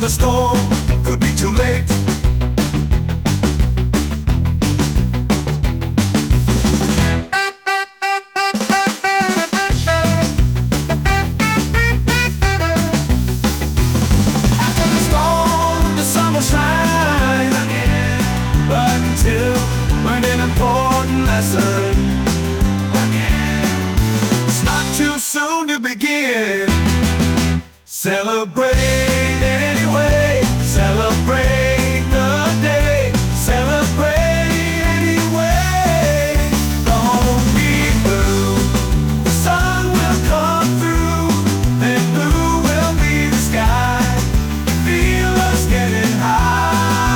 the storm, could be too late. After the storm, the sun will shine again. But until learned an important lesson again, it's not too soon to begin. Celebrate anyway, celebrate the day, celebrate anyway. Don't be blue, the sun will come through, then blue will be the sky. Feel us getting high.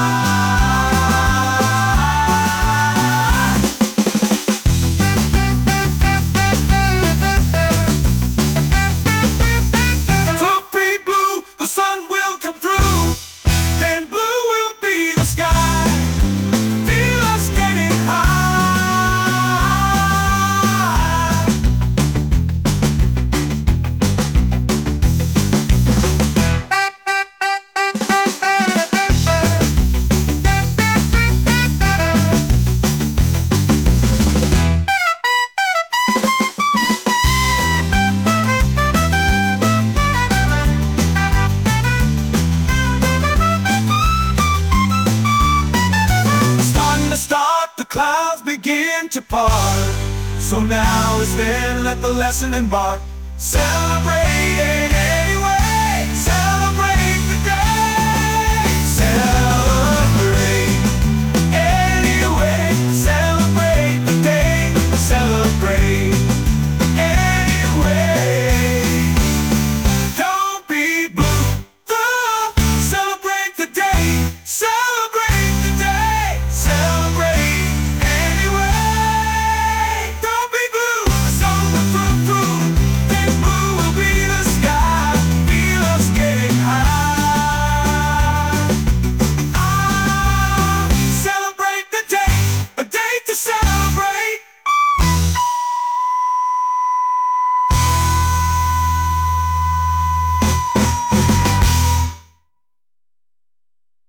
The clouds begin to part, so now is then let the lesson embark. Celebrate